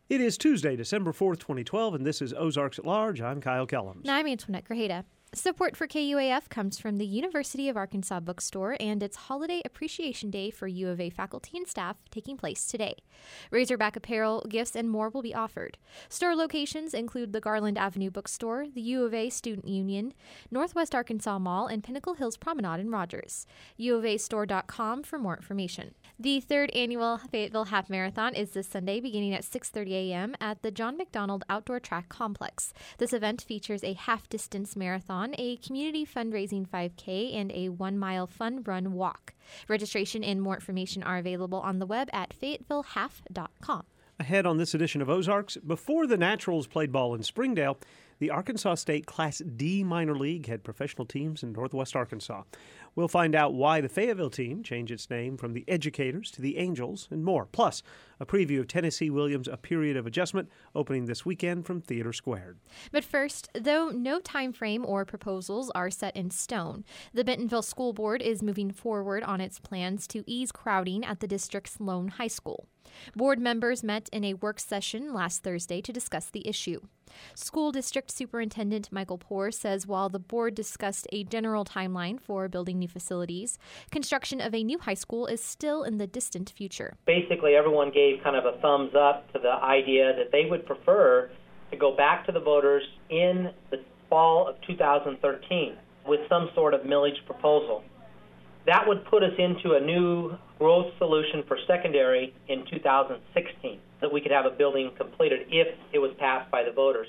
It is Tuesday, December 4th, 2012, and this is Ozarks at Large. I'm Kyle Kellums. And I'm Antoinette Grajeda. Support for KUAF comes from the University of Arkansas Bookstore and its Holiday Appreciation Day for U of A faculty and staff taking place today. Razorback apparel, gifts, and more will be offered. Store locations include the Garland Avenue Bookstore, the U of A Student Union, Northwest Arkansas Mall, and Pinnacle Hills Promenade in Rogers. UofAstore.com for more information. The third annual Fayetteville Half Marathon is this Sunday beginning at 6:30 a.m. at the John McDonald Outdoor Track Complex. This event features a half-distance marathon, a community fundraising 5K, and a 1-mile fun run walk. Registration and more information are available on the web at fayettevillehalf.com. Ahead on this edition of Ozarks, before the Naturals played ball in Springdale, the Arkansas State Class D Minor League had professional teams in Northwest Arkansas. We'll find out why the Fayetteville team changed its name from the Educators to the Angels and more. Plus, a preview of Tennessee Williams' A Period of Adjustment opening this weekend from Theater Squared. But first, though no time frame or proposals are set in stone, the Bentonville School Board is moving forward on its plans to ease crowding at the district's lone high school. Board members met in a work session last Thursday to discuss the issue. School District Superintendent Michael Poore says while the board discussed a general timeline for building new facilities, construction of a new high school is still in the distant future. Basically, everyone gave kind of a thumbs up to the idea that they would prefer to go back to the voters in the fall of 2013 with some sort of millage proposal. That would put us into a new growth solution for secondary in 2016, that we could have a building completed if it was passed by the voters.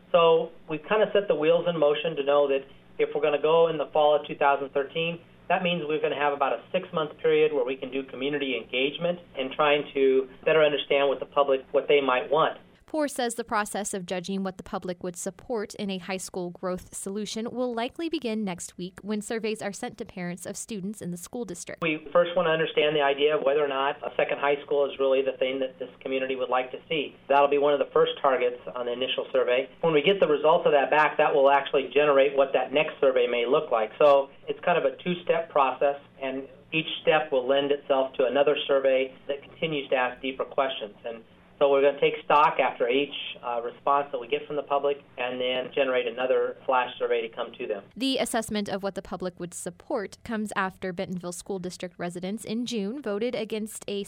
So we've kind of set the wheels in motion to know that if we're going to go in the fall of 2013, that means we're going to have about a 6-month period where we can do community engagement and trying to better understand with the public what they might want. Poore says the process of judging what the public would support in a high school growth solution will likely begin next week when surveys are sent to parents of students in the school district. We first want to understand the idea of whether or not a second high school is really the thing that this community would like to see. That'll be one of the first targets on the initial survey. When we get the results of that back, that will actually generate what that next survey may look like. So it's kind of a two-step process, and each step will lend itself to another survey that continues to ask deeper questions. And so we're going to take stock after each response that we get from the public and then generate another flash survey to come to them. The assessment of what the public would support comes after Bentonville School District residents in June voted against a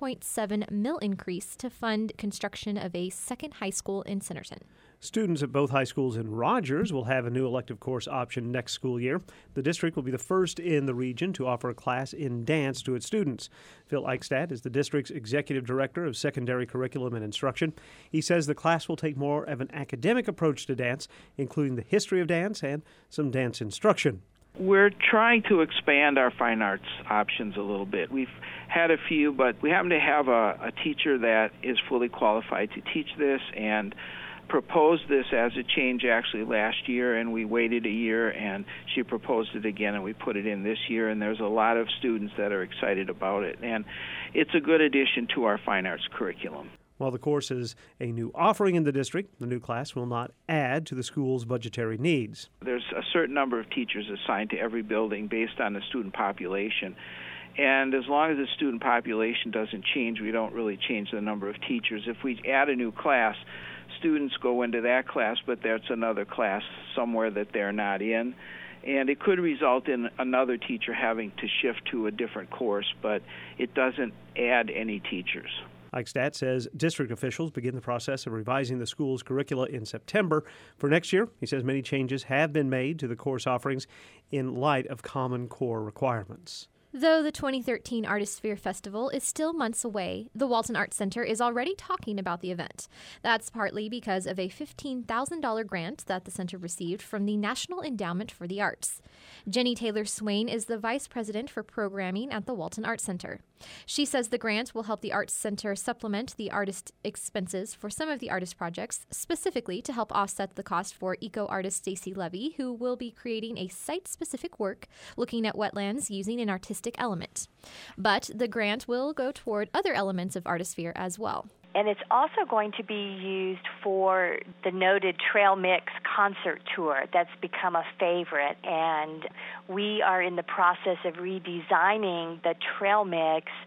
$6.7 million increase to fund construction of a second high school in Centerton. Students at both high schools in Rogers will have a new elective course option next school year. The district will be the first in the region to offer a class in dance to its students. Phil Eichstadt is the district's executive director of secondary curriculum and instruction. He says the class will take more of an academic approach to dance, including the history of dance and some dance instruction. We're trying to expand our fine arts options a little bit. We've had a few, but we happen to have a teacher that is fully qualified to teach this and proposed this as a change actually last year, and we waited a year, and she proposed it again, and we put it in this year, and there's a lot of students that are excited about it, and it's a good addition to our fine arts curriculum. While the course is a new offering in the district, the new class will not add to the school's budgetary needs. There's a certain number of teachers assigned to every building based on the student population. And as long as the student population doesn't change, we don't really change the number of teachers. If we add a new class, students go into that class, but that's another class somewhere that they're not in. And it could result in another teacher having to shift to a different course, but it doesn't add any teachers. Eichstadt says district officials begin the process of revising the school's curricula in September. For next year, he says many changes have been made to the course offerings in light of Common Core requirements. Though the 2013 Artisphere Festival is still months away, the Walton Arts Center is already talking about the event. That's partly because of a $15,000 grant that the center received from the National Endowment for the Arts. Jenny Taylor Swain is the vice president for programming at the Walton Arts Center. She says the grant will help the Arts Center supplement the artist expenses for some of the artist projects, specifically to help offset the cost for eco-artist Stacy Levy, who will be creating a site-specific work looking at wetlands using an artistic element. But the grant will go toward other elements of Artisphere as well. And it's also going to be used for the noted Trail Mix concert tour that's become a favorite. And we are in the process of redesigning the Trail Mix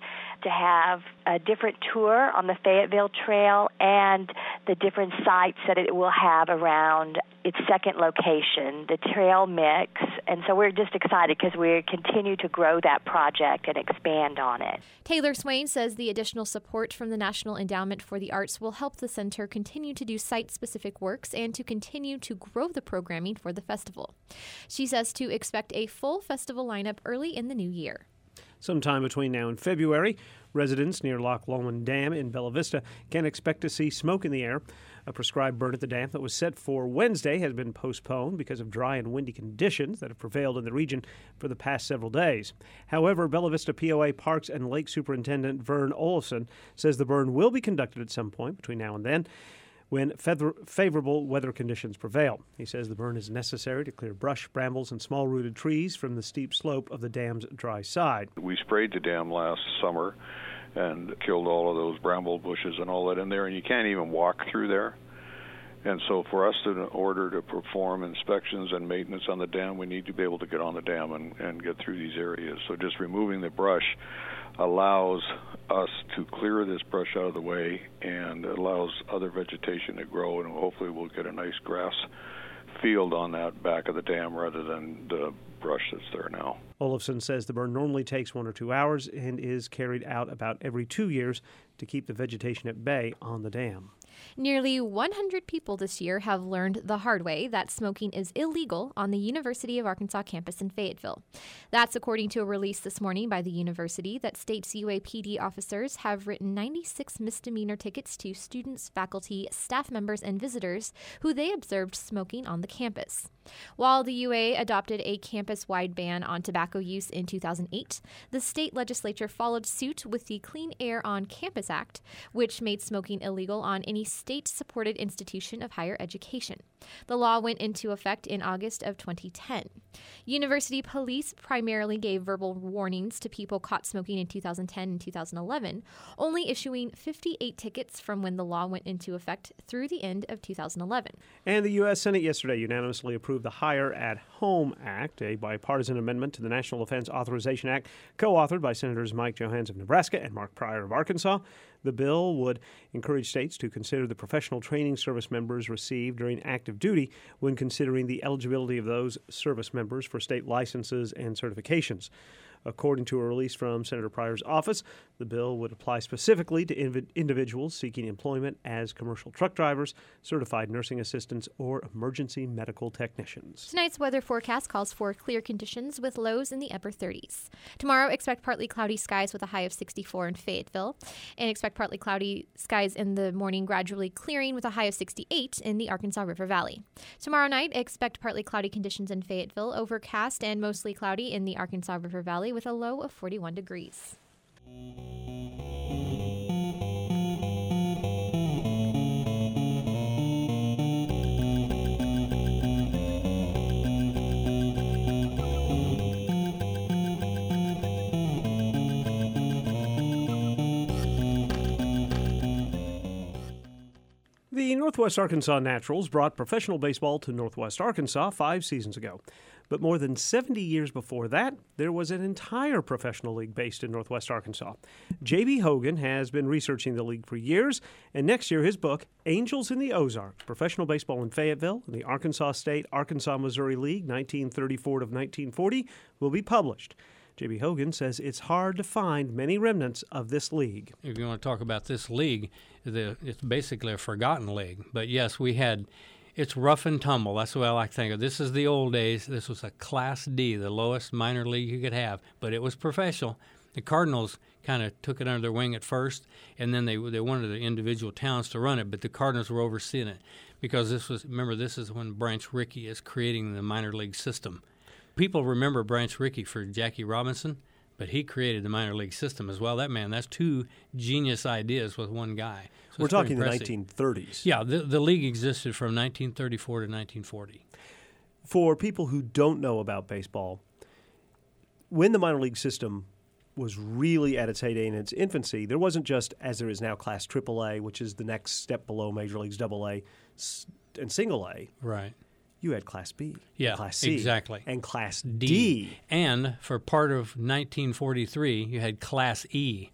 to have a different tour on the Fayetteville Trail and the different sites that it will have around its second location, the trail mix. And so we're just excited because we continue to grow that project and expand on it. Taylor Swain says the additional support from the National Endowment for the Arts will help the center continue to do site-specific works and to continue to grow the programming for the festival. She says to expect a full festival lineup early in the new year. Sometime between now and February, residents near Loch Lomond Dam in Bella Vista can expect to see smoke in the air. A prescribed burn at the dam that was set for Wednesday has been postponed because of dry and windy conditions that have prevailed in the region for the past several days. However, Bella Vista POA Parks and Lake Superintendent Vern Olafson says the burn will be conducted at some point between now and then when favorable weather conditions prevail. He says the burn is necessary to clear brush, brambles, and small-rooted trees from the steep slope of the dam's dry side. We sprayed the dam last summer and killed all of those bramble bushes and all that in there, and you can't even walk through there. And so for us, in order to perform inspections and maintenance on the dam, we need to be able to get on the dam and get through these areas. So just removing the brush allows us to clear this brush out of the way and allows other vegetation to grow, and hopefully we'll get a nice grass field on that back of the dam rather than the brush that's there now. Olafson says the burn normally takes 1 or 2 hours and is carried out about every 2 years to keep the vegetation at bay on the dam. Nearly 100 people this year have learned the hard way that smoking is illegal on the University of Arkansas campus in Fayetteville. That's according to a release this morning by the university that states UAPD officers have written 96 misdemeanor tickets to students, faculty, staff members, and visitors who they observed smoking on the campus. While the UA adopted a campus-wide ban on tobacco use in 2008, the state legislature followed suit with the Clean Air on Campus Act, which made smoking illegal on any state-supported institution of higher education. The law went into effect in August of 2010. University police primarily gave verbal warnings to people caught smoking in 2010 and 2011, only issuing 58 tickets from when the law went into effect through the end of 2011. And the U.S. Senate yesterday unanimously approved the Hire at Home Act, a bipartisan amendment to the National Defense Authorization Act, co-authored by Senators Mike Johanns of Nebraska and Mark Pryor of Arkansas. The bill would encourage states to consider the professional training service members receive during active duty when considering the eligibility of those service members for state licenses and certifications. According to a release from Senator Pryor's office, the bill would apply specifically to individuals seeking employment as commercial truck drivers, certified nursing assistants, or emergency medical technicians. Tonight's weather forecast calls for clear conditions with lows in the upper 30s. Tomorrow, expect partly cloudy skies with a high of 64 in Fayetteville, and expect partly cloudy skies in the morning, gradually clearing with a high of 68 in the Arkansas River Valley. Tomorrow night, expect partly cloudy conditions in Fayetteville, overcast and mostly cloudy in the Arkansas River Valley with a low of 41 degrees. The Northwest Arkansas Naturals brought professional baseball to Northwest Arkansas 5 seasons ago. But more than 70 years before that, there was an entire professional league based in Northwest Arkansas. J.B. Hogan has been researching the league for years, and next year his book, Angels in the Ozarks, Professional Baseball in Fayetteville and the Arkansas State Arkansas-Missouri League 1934 to 1940, will be published. J.B. Hogan says it's hard to find many remnants of this league. If you want to talk about this league, it's basically a forgotten league. But yes, we had... It's rough and tumble. That's the way I like to think of it. This is the old days. This was a Class D, the lowest minor league you could have, but it was professional. The Cardinals kind of took it under their wing at first, and then they wanted the individual towns to run it, but the Cardinals were overseeing it because this is when Branch Rickey is creating the minor league system. People remember Branch Rickey for Jackie Robinson, but he created the minor league system as well. That's 2 genius ideas with one guy. So we're talking the 1930s. Yeah, the league existed from 1934 to 1940. For people who don't know about baseball, when the minor league system was really at its heyday in its infancy, there wasn't just, as there is now, Class AAA, which is the next step below Major Leagues AA and Single A. Right. You had Class B, Class C, exactly, and Class D. And for part of 1943, you had Class E.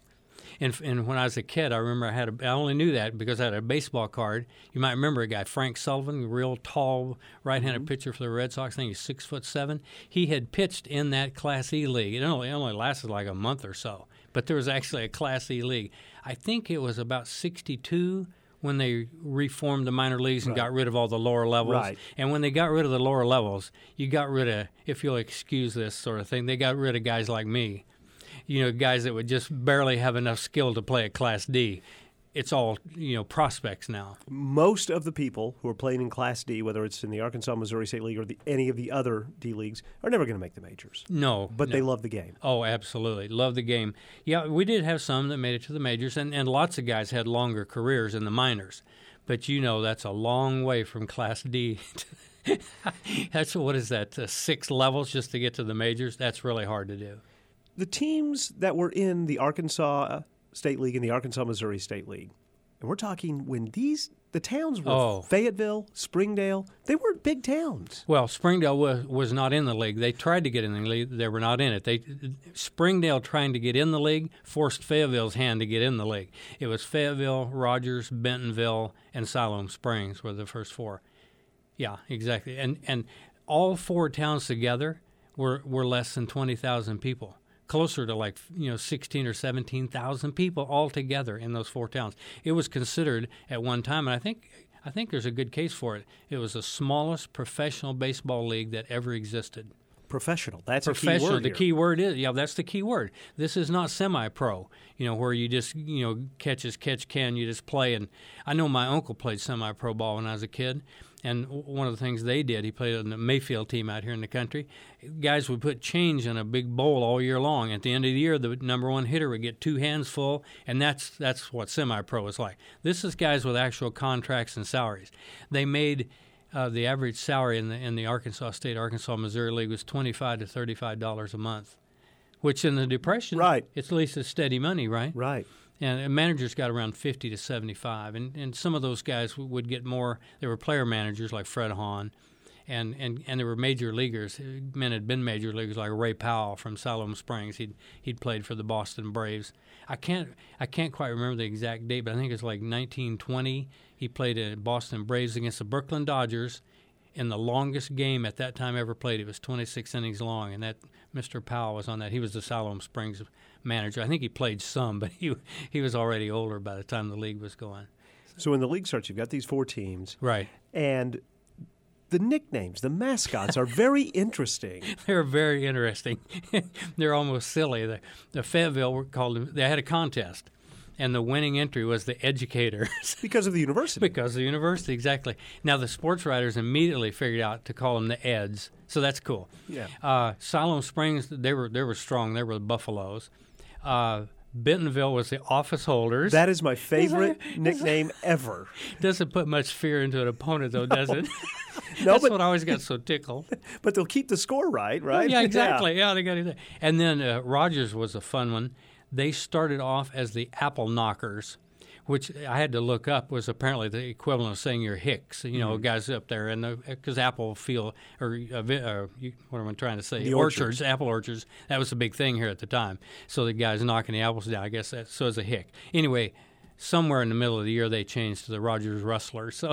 And when I was a kid, I remember I only knew that because I had a baseball card. You might remember a guy, Frank Sullivan, real tall right-handed pitcher for the Red Sox. I think he's 6'7". He had pitched in that Class E league. It only lasted like a month or so, but there was actually a Class E league. I think it was about 62 when they reformed the minor leagues and got rid of all the lower levels. Right. And when they got rid of the lower levels, you got rid of, if you'll excuse this sort of thing, they got rid of guys like me. Guys that would just barely have enough skill to play at Class D. It's all, prospects now. Most of the people who are playing in Class D, whether it's in the Arkansas Missouri State League or any of the other D leagues, are never going to make the majors. No. But they love the game. Oh, absolutely. Love the game. Yeah, we did have some that made it to the majors, and lots of guys had longer careers in the minors. But that's a long way from Class D. That's, what is that, 6 levels just to get to the majors? That's really hard to do. The teams that were in the Arkansas State League and the Arkansas Missouri State League, and we're talking when the towns were Fayetteville, Springdale, they weren't big towns. Well, Springdale was not in the league. They tried to get in the league. They were not in it. Springdale trying to get in the league forced Fayetteville's hand to get in the league. It was Fayetteville, Rogers, Bentonville, and Siloam Springs were the first 4. Yeah, exactly. And all 4 towns together were less than 20,000 people. Closer to 16 or 17,000 people all together in those 4 towns. It was considered at one time, and I think there's a good case for it. It was the smallest professional baseball league that ever existed. Professional. That's professional. A key word The here. key word is that's the key word. This is not semi-pro. Where you just catch as catch can. You just play. And I know my uncle played semi-pro ball when I was a kid. And one of the things they did, he played on the Mayfield team out here in the country. Guys would put change in a big bowl all year long. At the end of the year, the number 1 hitter would get 2 hands full, and that's what semi-pro is like. This is guys with actual contracts and salaries. They made the average salary in the Arkansas Missouri League was $25 to $35 a month, which in the Depression, it's at least a steady money, right? Right. And managers got around 50 to 75, and some of those guys would get more. There were player managers like Fred Hahn, and there were major leaguers. Men had been major leaguers like Ray Powell from Siloam Springs. He'd played for the Boston Braves. I can't quite remember the exact date, but I think it's like 1920. He played at Boston Braves against the Brooklyn Dodgers in the longest game at that time ever played. It was 26 innings long, and that Mr. Powell was on that. He was the Siloam Springs manager. I think he played some, but he was already older by the time the league was going. So when the league starts, you've got these 4 teams. Right. And the nicknames, the mascots are very interesting. They're very interesting. They're almost silly. The Fayetteville were called. They had a contest, and the winning entry was the Educators. Because of the university. Because of the university, exactly. Now, the sports writers immediately figured out to call them the Eds, so that's cool. Yeah. Siloam Springs, they were strong. They were the Buffaloes. Bentonville was the Office Holders. That is my favorite nickname ever. Doesn't put much fear into an opponent, though, does it? No, That's what I always got so tickled. But they'll keep the score right? Oh, yeah, exactly. Yeah, they got it. And then Rogers was a fun one. They started off as the Apple Knockers, which I had to look up was apparently the equivalent of saying you're Hicks, guys up there. And because apple field, what am I trying to say? The orchards, apple orchards, that was a big thing here at the time. So the guys knocking the apples down, I guess so as a Hick. Anyway, somewhere in the middle of the year they changed to the Rogers Rustlers. So.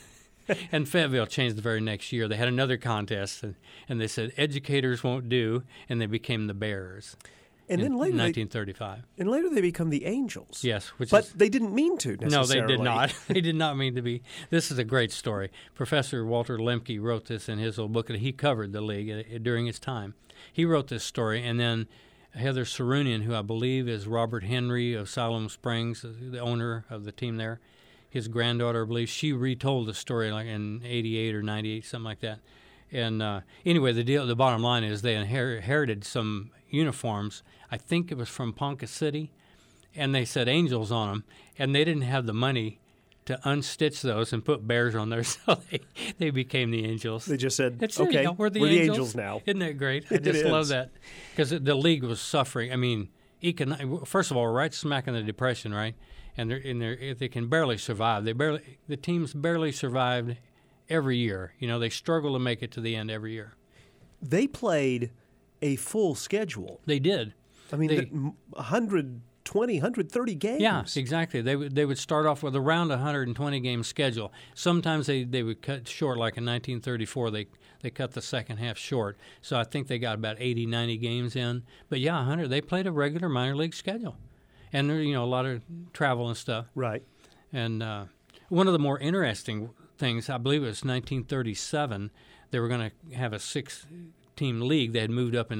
And Fayetteville changed the very next year. They had another contest, and they said Educators won't do, and they became the Bears. And then later, 1935. And later they become the Angels. Yes, but they didn't mean to necessarily. No, they did not. They did not mean to be. This is a great story. Professor Walter Lemke wrote this in his old book, and he covered the league during its time. He wrote this story, and then Heather Sarunian, who I believe is Robert Henry of Siloam Springs, the owner of the team there, his granddaughter, I believe, she retold the story like in 88 or 98, something like that. And anyway, the bottom line is they inherited some uniforms. I think it was from Ponca City, and they said Angels on them, and they didn't have the money to unstitch those and put bears on there, so they became the Angels. They just said, okay, we're the Angels now. Isn't that great? I just love that. Because the league was suffering. I mean, first of all, we're right smack in the Depression, right? And they can barely survive. The teams barely survived every year. They struggle to make it to the end every year. They played a full schedule. They did. I mean, 100 120, 130 games. Yeah, exactly. They would start off with around a 120-game schedule. Sometimes they would cut short, like in 1934, they cut the second half short. So I think they got about 80, 90 games in. But yeah, 100. They played a regular minor league schedule, and there, a lot of travel and stuff. Right. And one of the more interesting things, I believe it was 1937, they were going to have a 6-team league. They had moved up in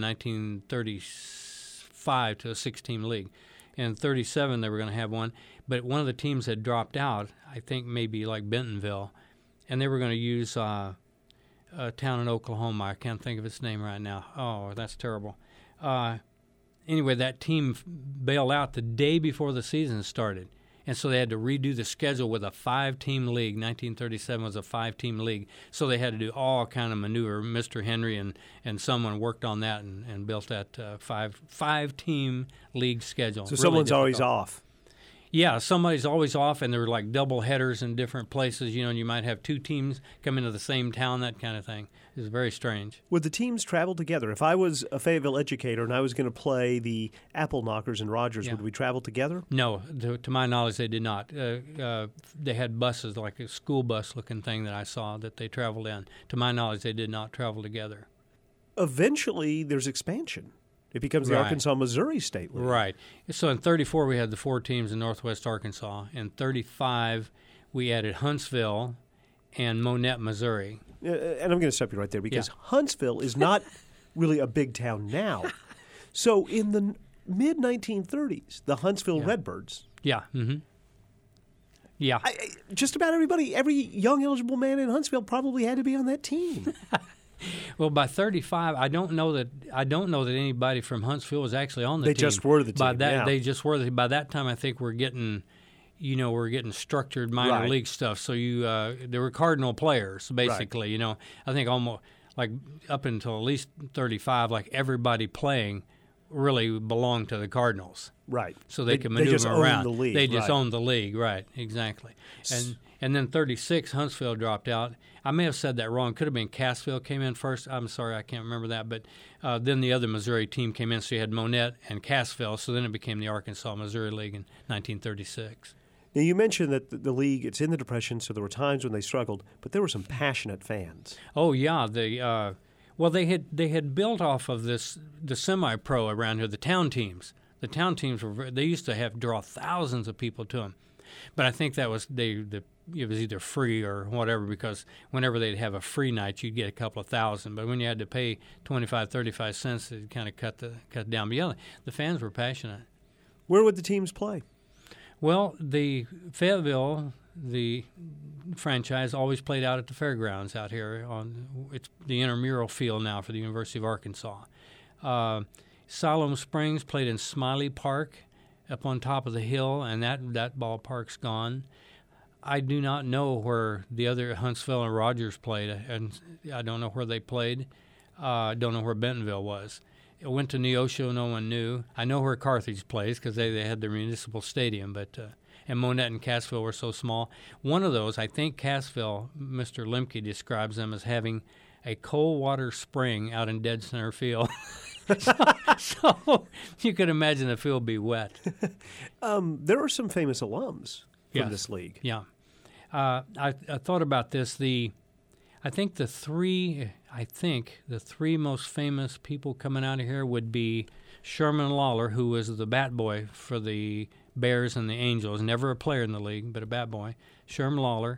1935 to a 6-team league. In 37, they were going to have one, but one of the teams had dropped out, I think maybe like Bentonville, and they were going to use a town in Oklahoma. I can't think of its name right now. Oh, that's terrible. Anyway, that team bailed out the day before the season started. And so they had to redo the schedule with a 5-team league. 1937 was a 5-team league. So they had to do all kind of maneuver. Mr. Henry and someone worked on that and built that 5-team league schedule. So really someone's difficult. always off. Yeah, somebody's always off, and there were like double headers in different places, and you might have 2 teams come into the same town, that kind of thing. It was very strange. Would the teams travel together? If I was a Fayetteville educator and I was going to play the Apple Knockers in Rogers, would we travel together? No, to my knowledge, they did not. They had buses, like a school bus-looking thing that I saw that they traveled in. To my knowledge, they did not travel together. Eventually, there's expansion. It becomes the Arkansas-Missouri State League. Right. So in 34, we had the 4 teams in Northwest Arkansas. In 35, we added Huntsville and Monette, Missouri. And I'm going to stop you right there because Huntsville is not really a big town now. So in the mid-1930s, the Huntsville Redbirds. Yeah. Mm-hmm. Yeah. Just about every young eligible man in Huntsville probably had to be on that team. Well, by 35, I don't know that anybody from Huntsville was actually on the team. They just were the team. They just were. By that time, I think we're getting structured minor league stuff. So there were Cardinal players basically. Right. I think almost like up until at least 35, like everybody playing really belonged to the Cardinals. Right. So they could maneuver around. Owned the league. They just owned the league. Right. Exactly. And then 36, Huntsville dropped out. I may have said that wrong. Could have been Cassville came in first. I'm sorry, I can't remember that. But then the other Missouri team came in, so you had Monette and Cassville. So then it became the Arkansas-Missouri League in 1936. Now, you mentioned that the league, it's in the Depression, so there were times when they struggled, but there were some passionate fans. Oh, yeah. They had built off of the semi-pro around here, the town teams. The town teams they used to draw thousands of people to them. But I think that was it was either free or whatever, because whenever they'd have a free night, you'd get a couple of thousand. But when you had to pay 25, 35 cents, it kind of cut down. But yeah, the fans were passionate. Where would the teams play? Well, the Fayetteville, the franchise, always played out at the fairgrounds out here. It's the intramural field now for the University of Arkansas. Siloam Springs played in Smiley Park up on top of the hill, and that ballpark's gone. I do not know where the other Huntsville and Rogers played, and I don't know where they played. I don't know where Bentonville was. I went to Neosho, no one knew. I know where Carthage plays because they had their municipal stadium, but and Monette and Cassville were so small. One of those, I think Cassville, Mr. Lemke describes them as having a cold water spring out in dead center field. so you could imagine the field be wet. There are some famous alums from this league. Yeah. I thought about this. I think the three most famous people coming out of here would be Sherman Lawler, who was the bat boy for the Bears and the Angels, never a player in the league, but a bat boy. Sherman Lawler,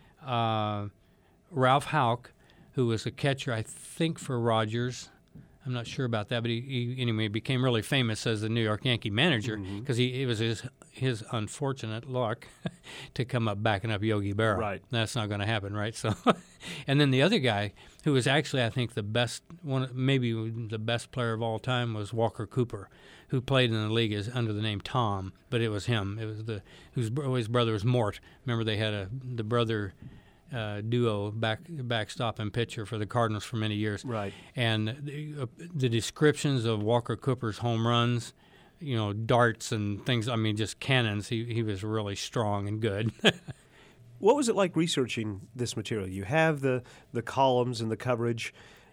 Ralph Houck, who was a catcher, I think, for Rogers. I'm not sure about that, but he anyway became really famous as the New York Yankee manager because it was his unfortunate luck to come up backing up Yogi Berra. Right. That's not going to happen, right? So, and then the other guy who was actually, I think, maybe the best player of all time was Walker Cooper, who played in the league under the name Tom, but it was him. It was his brother was Mort. Remember, they had the brother duo backstop and pitcher for the Cardinals for many years. Right. And the descriptions of Walker Cooper's home runs, darts and things, just cannons, he was really strong and good. What was it like researching this material? You have the columns and the coverage.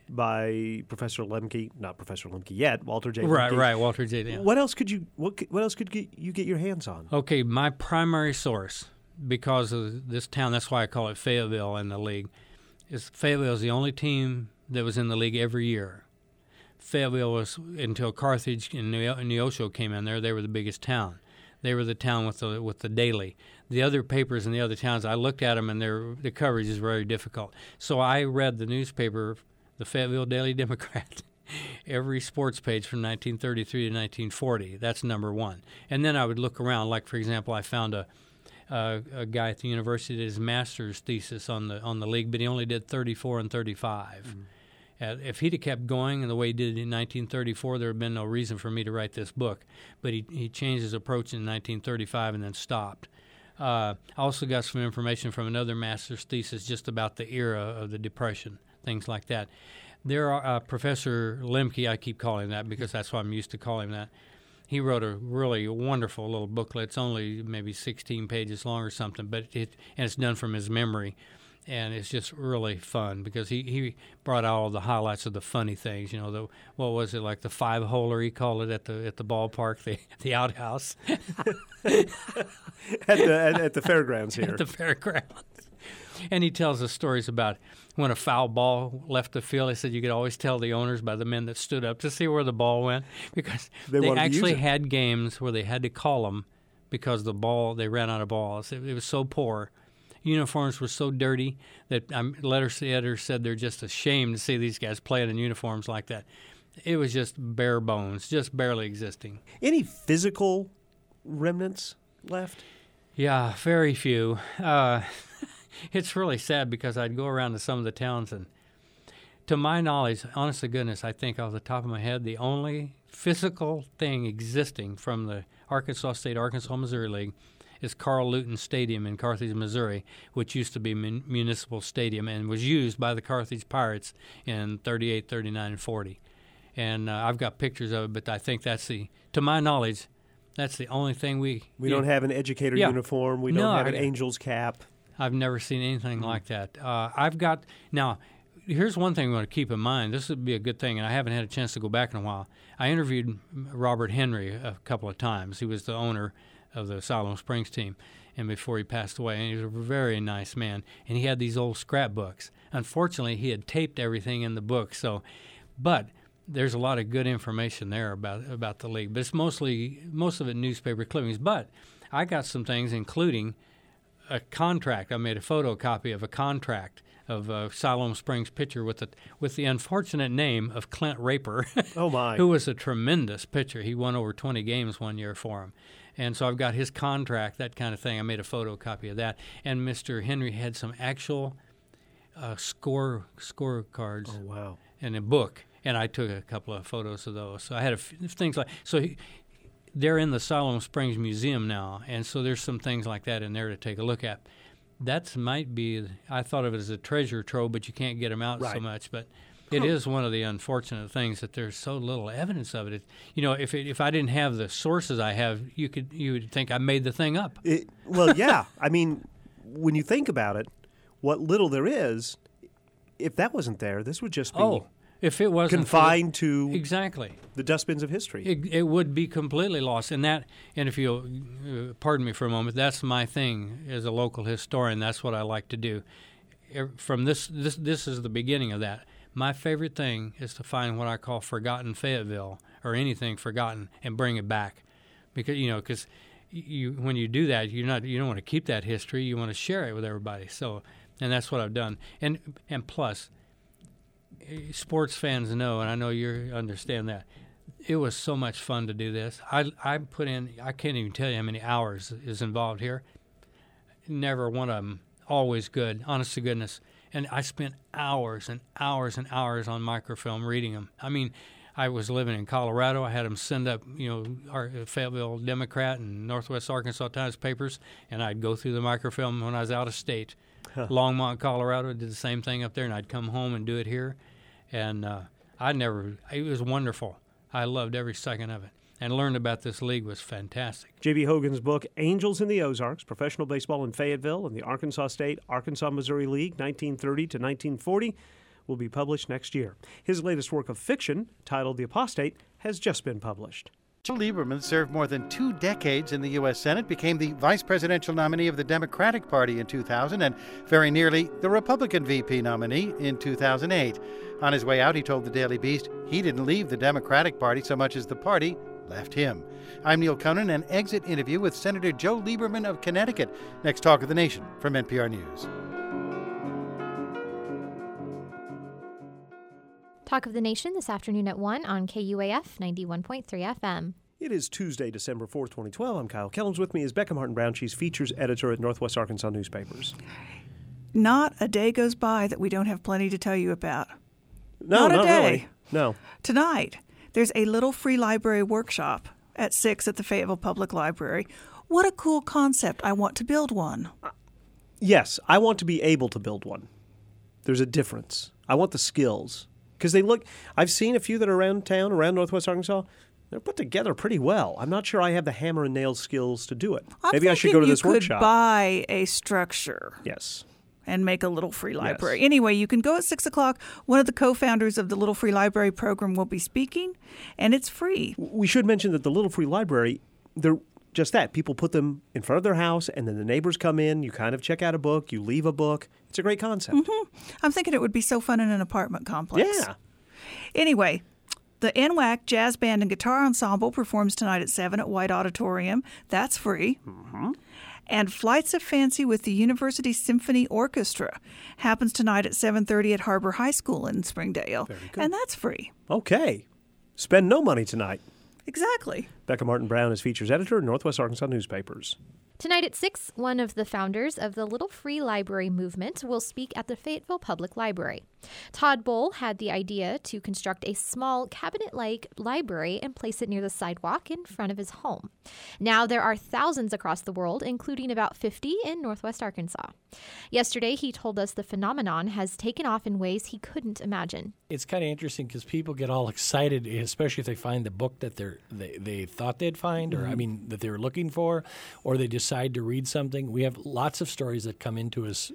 by Professor Lemke, not Professor Lemke yet, Walter J. Right, Lemke. right, Walter J. Yeah. What else could you get your hands on? Okay, my primary source, because of this town, that's why I call it Fayetteville in the league, is Fayetteville is the only team that was in the league every year. Fayetteville was, until Carthage and Neosho came in there, they were the biggest town. They were the town with the daily. The other papers in the other towns, I looked at them, and the coverage is very difficult. So I read the newspaper, the Fayetteville Daily Democrat, every sports page from 1933 to 1940. That's number one. And then I would look around. Like, for example, I found a guy at the university did his master's thesis on the league, but he only did 34 and 35. Mm-hmm. If he'd have kept going in the way he did in 1934, there would have been no reason for me to write this book. But he changed his approach in 1935 and then stopped. I also got some information from another master's thesis just about the era of the Depression, things like that. There are Professor Lemke, I keep calling him that because that's what I'm used to calling him that. He wrote a really wonderful little booklet. It's only maybe 16 pages long or something, but it's done from his memory. And it's just really fun because he brought out all the highlights of the funny things. You know, what was it, like the 5-holer, he called it at the ballpark, the outhouse. at the fairgrounds here. At the fairgrounds. And he tells us stories about when a foul ball left the field. He said you could always tell the owners by the men that stood up to see where the ball went because they actually had games where they had to call them because they ran out of balls. It was so poor. Uniforms were so dirty that letter editor said they're just ashamed to see these guys playing in uniforms like that. It was just bare bones, just barely existing. Any physical remnants left? Yeah, very few. It's really sad because I'd go around to some of the towns and, to my knowledge, honest to goodness, I think off the top of my head, the only physical thing existing from the Arkansas State, Arkansas-Missouri League is Carl Luton Stadium in Carthage, Missouri, which used to be Municipal Stadium and was used by the Carthage Pirates in 38, 39, and 40. And I've got pictures of it, but I think to my knowledge, that's the only thing we don't have an educator uniform. We don't have an Angels cap. I've never seen anything like that. Now, here's one thing we want to keep in mind. This would be a good thing, and I haven't had a chance to go back in a while. I interviewed Robert Henry a couple of times. He was the owner of the Siloam Springs team, and before he passed away, and he was a very nice man, and he had these old scrapbooks. Unfortunately, he had taped everything in the book, but there's a lot of good information there about the league. But it's most of it newspaper clippings. But I got some things, including a contract. I made a photocopy of a contract of a Siloam Springs pitcher with the unfortunate name of Clint Raper. Oh my! Who was a tremendous pitcher. He won over 20 games one year for him. And so I've got his contract, that kind of thing. I made a photocopy of that. And Mr. Henry had some actual score cards. Oh, wow. In a book. And I took a couple of photos of those. So I had things like – so they're in the Siloam Springs Museum now, and so there's some things like that in there to take a look at. That might be – I thought of it as a treasure trove, but you can't get them out so much. But it is one of the unfortunate things that there's so little evidence of it. If I didn't have the sources I have, you would think I made the thing up. Well, yeah. I mean, when you think about it, what little there is, if that wasn't there, this would just be if it wasn't confined to exactly the dustbins of history. It would be completely lost. And if you'll pardon me for a moment, that's my thing as a local historian. That's what I like to do. From this is the beginning of that. My favorite thing is to find what I call forgotten Fayetteville or anything forgotten and bring it back, because when you do that, you don't want to keep that history. You want to share it with everybody. So, and that's what I've done. And plus, sports fans know, and I know you understand that. It was so much fun to do this. I put in, I can't even tell you how many hours is involved here. Never one of them always good, honest to goodness. And I spent hours and hours and hours on microfilm reading them. I mean, I was living in Colorado. I had them send up, our Fayetteville Democrat and Northwest Arkansas Times papers, and I'd go through the microfilm when I was out of state. Longmont, Colorado, did the same thing up there, and I'd come home and do it here. And it was wonderful. I loved every second of it. And learned about this league was fantastic. J.B. Hogan's book, Angels in the Ozarks, Professional Baseball in Fayetteville and the Arkansas State, Arkansas-Missouri League, 1930 to 1940, will be published next year. His latest work of fiction, titled The Apostate, has just been published. Joe Lieberman served more than 2 decades in the U.S. Senate, became the vice presidential nominee of the Democratic Party in 2000, and very nearly the Republican VP nominee in 2008. On his way out, he told the Daily Beast he didn't leave the Democratic Party so much as the party left him. I'm Neil Conan, an exit interview with Senator Joe Lieberman of Connecticut. Next Talk of the Nation from NPR News. Talk of the Nation this afternoon at 1 on KUAF 91.3 FM. It is Tuesday, December 4th, 2012. I'm Kyle Kellums. With me is Becca Martin-Brown. She's features editor at Northwest Arkansas Newspapers. Not a day goes by that we don't have plenty to tell you about. No, not a day. Really. No. Tonight, there's a little free library workshop at 6 at the Fayetteville Public Library. What a cool concept. I want to build one. Yes, I want to be able to build one. There's a difference. I want the skills. Because I've seen a few that are around town, around Northwest Arkansas. They're put together pretty well. I'm not sure I have the hammer and nail skills to do it. Maybe I should go to this workshop. You could buy a structure. Yes. And make a little free library. Yes. Anyway, you can go at 6 o'clock. One of the co-founders of the Little Free Library program will be speaking, and it's free. We should mention that the Little Free Library, they're just that. People put them in front of their house, and then the neighbors come in. You kind of check out a book. You leave a book. It's a great concept. Mm-hmm. I'm thinking it would be so fun in an apartment complex. Yeah. Anyway, the NWAC Jazz Band and Guitar Ensemble performs tonight at 7 at White Auditorium. That's free. Mm-hmm. And Flights of Fancy with the University Symphony Orchestra happens tonight at 7:30 at Harbor High School in Springdale. Very good. And that's free. Okay. Spend no money tonight. Exactly. Becca Martin-Brown is features editor at Northwest Arkansas Newspapers. Tonight at 6, one of the founders of the Little Free Library movement will speak at the Fayetteville Public Library. Todd Bull had the idea to construct a small cabinet-like library and place it near the sidewalk in front of his home. Now there are thousands across the world, including about 50 in Northwest Arkansas. Yesterday, he told us the phenomenon has taken off in ways he couldn't imagine. It's kind of interesting because people get all excited, especially if they find the book that they thought they'd find, or that they were looking for, or they decide to read something. We have lots of stories that come into us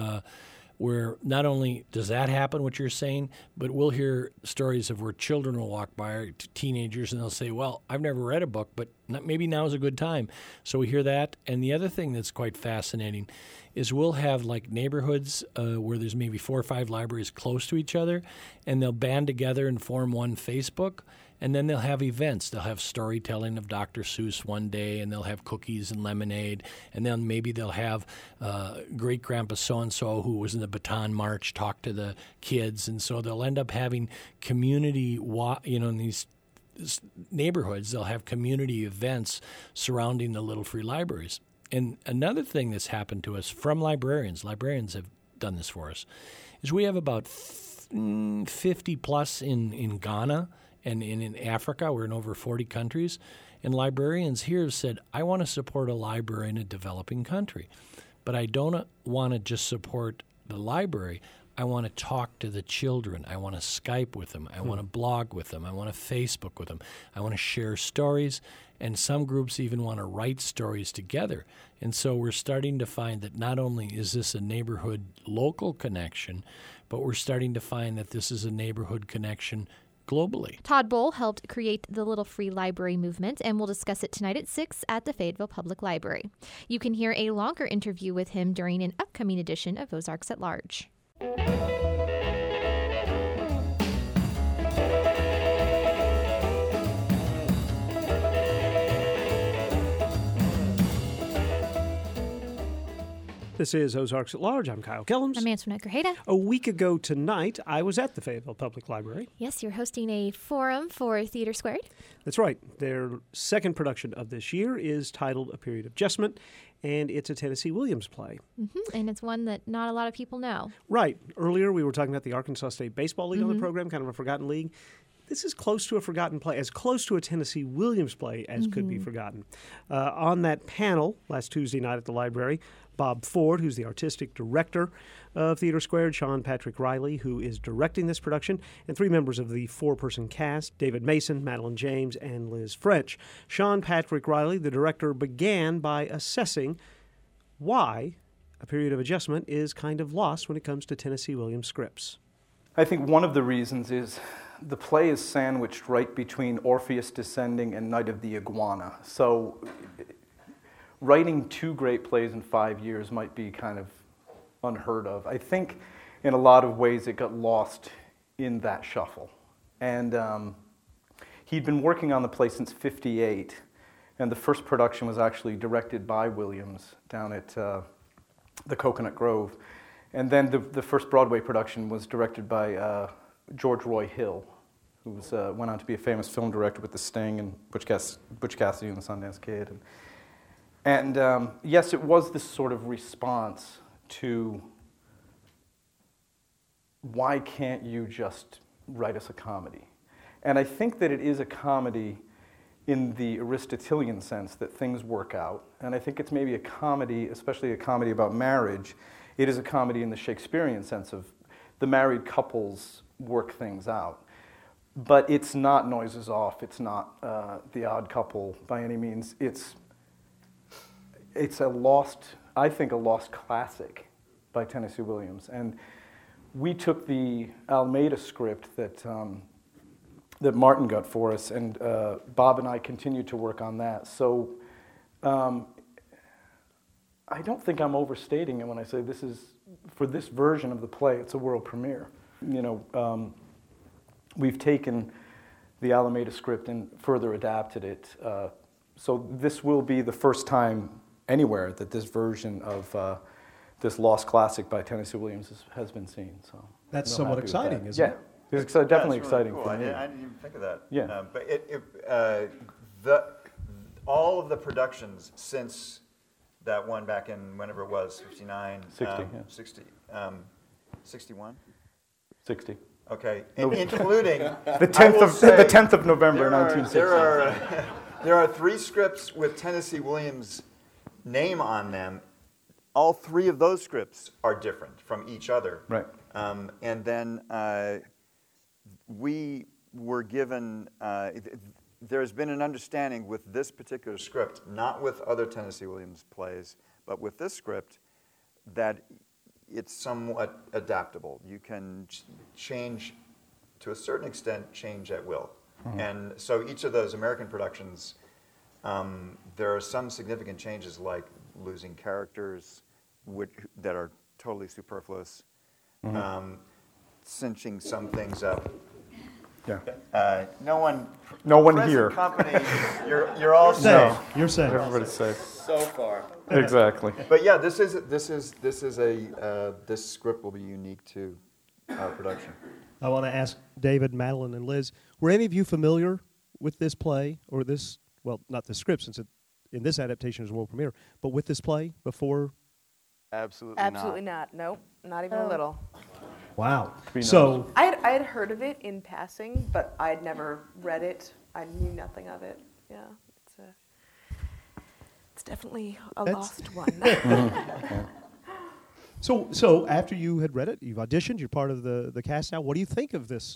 where not only does that happen, what you're saying, but we'll hear stories of where children will walk by, or teenagers, and they'll say, well, I've never read a book, but maybe now is a good time. So we hear that. And the other thing that's quite fascinating is we'll have like neighborhoods where there's maybe 4 or 5 libraries close to each other, and they'll band together and form one Facebook. And then they'll have events. They'll have storytelling of Dr. Seuss one day, and they'll have cookies and lemonade. And then maybe they'll have great-grandpa so-and-so who was in the Baton March talk to the kids. And so they'll end up having community, in these neighborhoods, they'll have community events surrounding the Little Free Libraries. And another thing that's happened to us from librarians have done this for us, is we have about 50 plus in Ghana. And in Africa, we're in over 40 countries, and librarians here have said, I want to support a library in a developing country, but I don't want to just support the library. I want to talk to the children. I want to Skype with them. I want to blog with them. I want to Facebook with them. I want to share stories, and some groups even want to write stories together. And so we're starting to find that not only is this a neighborhood local connection, but we're starting to find that this is a neighborhood connection globally. Todd Bull helped create the Little Free Library movement, and we'll discuss it tonight at 6 at the Fayetteville Public Library. You can hear a longer interview with him during an upcoming edition of Ozarks at Large. This is Ozarks at Large. I'm Kyle Kellums. I'm Antoinette Grajeda. A week ago tonight, I was at the Fayetteville Public Library. Yes, you're hosting a forum for Theater Squared. That's right. Their second production of this year is titled A Period of Adjustment, and it's a Tennessee Williams play. Mm-hmm. And it's one that not a lot of people know. Right. Earlier, we were talking about the Arkansas State Baseball League on the program, kind of a forgotten league. This is close to a forgotten play, as close to a Tennessee Williams play as could be forgotten. On that panel last Tuesday night at the library, Bob Ford, who's the artistic director of Theater Squared, Sean Patrick Riley, who is directing this production, and 3 members of the 4-person cast, David Mason, Madeline James, and Liz French. Sean Patrick Riley, the director, began by assessing why A Period of Adjustment is kind of lost when it comes to Tennessee Williams scripts. I think one of the reasons is the play is sandwiched right between Orpheus Descending and Night of the Iguana. So writing 2 great plays in 5 years might be kind of unheard of. I think in a lot of ways it got lost in that shuffle. And he'd been working on the play since '58, and the first production was actually directed by Williams down at the Coconut Grove. And then the first Broadway production was directed by George Roy Hill, who went on to be a famous film director with The Sting and Butch Cassidy and the Sundance Kid. And yes, it was this sort of response to why can't you just write us a comedy? And I think that it is a comedy in the Aristotelian sense, that things work out. And I think it's maybe a comedy, especially a comedy about marriage. It is a comedy in the Shakespearean sense of the married couples work things out. But it's not Noises Off. It's not The Odd Couple by any means. It's a lost classic by Tennessee Williams. And we took the Almeida script that Martin got for us, and Bob and I continued to work on that. So I don't think I'm overstating it when I say this is, for this version of the play, it's a world premiere. We've taken the Alameda script and further adapted it. So this will be the first time anywhere that this version of this lost classic by Tennessee Williams has been seen. So that's somewhat exciting, isn't it? Yeah, it's definitely exciting cool. for me. I didn't even think of that. Yeah. But all of the productions since that one back in whenever it was, 59, 60, 61? 60. Okay, including the 10th of November, 1960. There are 3 scripts with Tennessee Williams' name on them. All 3 of those scripts are different from each other. Right. And then we were given. There's been an understanding with this particular script, not with other Tennessee Williams plays, but with this script, that it's somewhat adaptable. You can change, to a certain extent, change at will. Mm-hmm. And so each of those American productions, there are some significant changes, like losing characters that are totally superfluous, mm-hmm. Cinching some things up. Yeah. No one here. Company, you're all safe. You're safe. Everybody's safe. So far. Exactly. But yeah, this script will be unique to our production. I want to ask David, Madeline, and Liz, were any of you familiar with this play or this? Well, not the script, since in this adaptation is a world premiere, but with this play before? Absolutely not. Nope, not even a little. Wow. So I had heard of it in passing, but I'd never read it. I knew nothing of it. Yeah, it's definitely a lost one. So after you had read it, you've auditioned, you're part of the cast now. What do you think of this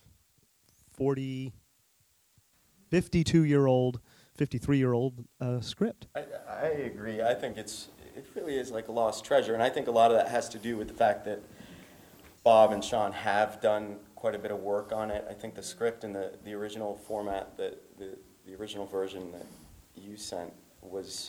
52-year-old, 53-year-old script? I agree. I think it really is like a lost treasure, and I think a lot of that has to do with the fact that Bob and Sean have done quite a bit of work on it. I think the script and the original format, the original version that you sent was,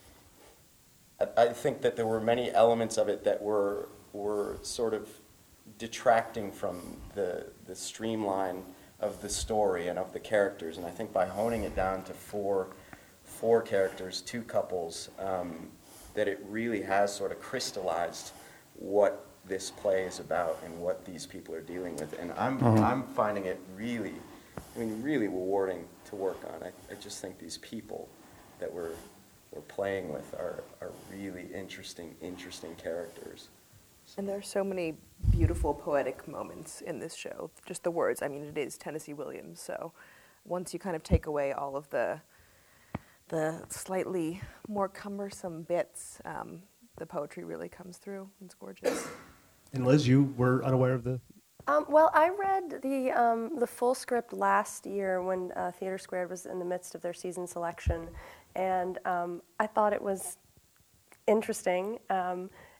I think that there were many elements of it that were sort of detracting from the streamline of the story and of the characters. And I think by honing it down to four characters, 2 couples, that it really has sort of crystallized what this play is about and what these people are dealing with. And I'm finding it really rewarding to work on. I just think these people that we're playing with are really interesting characters. And there are so many beautiful poetic moments in this show. Just the words. I mean, it is Tennessee Williams. So once you kind of take away all of the slightly more cumbersome bits, the poetry really comes through. It's gorgeous. And Liz, you were unaware of the... Well, I read the full script last year when Theater Squared was in the midst of their season selection, and I thought it was interesting.